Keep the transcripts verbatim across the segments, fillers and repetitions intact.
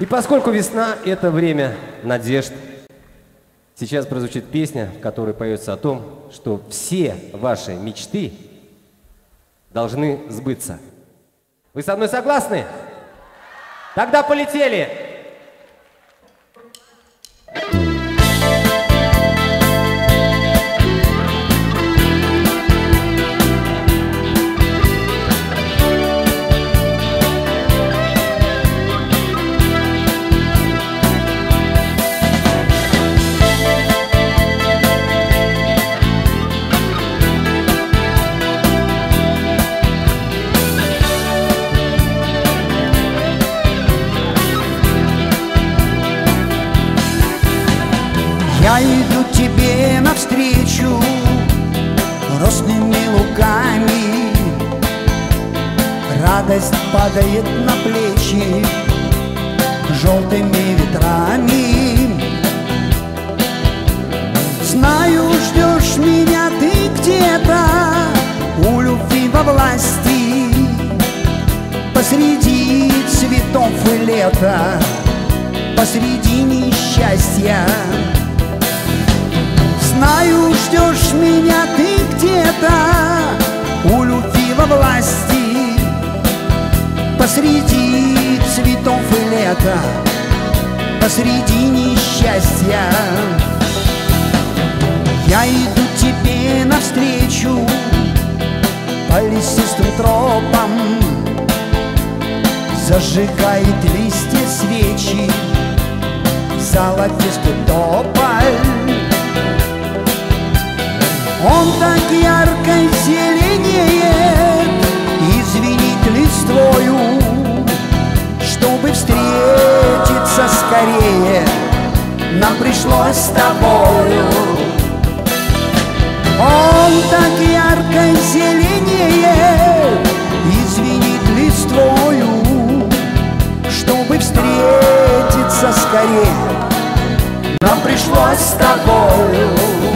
И поскольку весна — это время надежд, сейчас прозвучит песня, в которой поется о том, что все ваши мечты должны сбыться. Вы со мной согласны? Тогда полетели! Я иду тебе навстречу росными луками, радость падает на плечи желтыми ветрами. Знаю, ждешь меня ты где-то у любви во власти, посреди цветов и лета, посреди несчастья. Знаю, ждешь меня ты где-то у любви во власти, посреди цветов и лета, посреди несчастья. Я иду тебе навстречу по лесистым тропам, зажигает листья свечи золотистый тополь. Он так ярко зеленеет и звенит листвою. Чтобы встретиться скорее, нам пришлось с тобою. Он так ярко зеленеет и звенит листвою. Чтобы встретиться скорее, нам пришлось с тобою.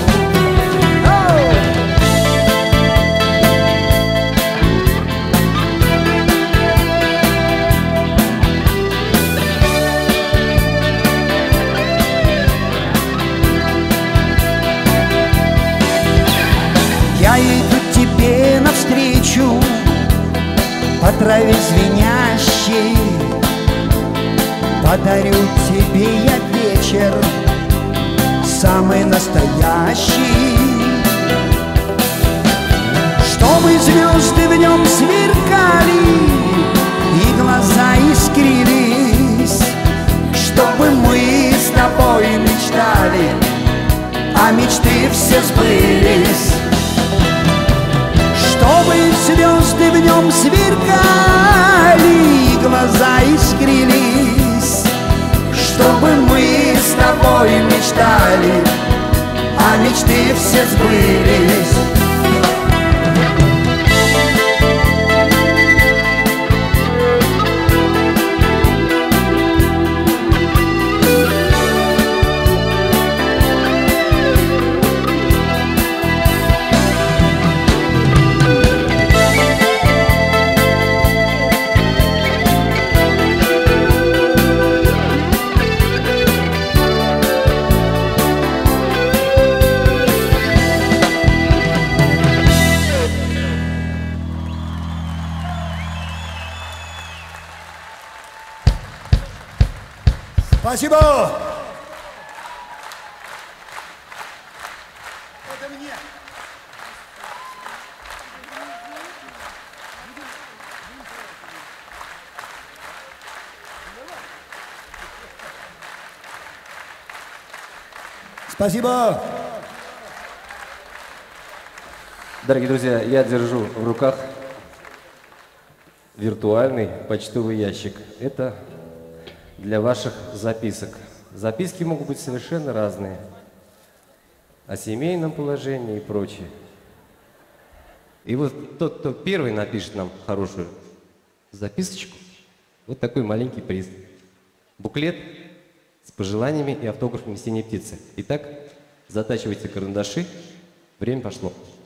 Я иду тебе навстречу по траве звенящей, подарю тебе я вечер самый настоящий. Чтобы звезды в нем сверкали и глаза искрились, чтобы мы с тобой мечтали, а мечты все сбылись. Чтобы звезды в нем сверкали и глаза искрились, чтобы мы с тобой мечтали, а мечты все сбылись. Спасибо! Это мне. Спасибо! Дорогие друзья, я держу в руках виртуальный почтовый ящик. Это для ваших записок. Записки могут быть совершенно разные. О семейном положении и прочее. И вот тот, кто первый напишет нам хорошую записочку, вот такой маленький приз. Буклет с пожеланиями и автографами «Синей птицы». Итак, затачивайте карандаши. Время пошло.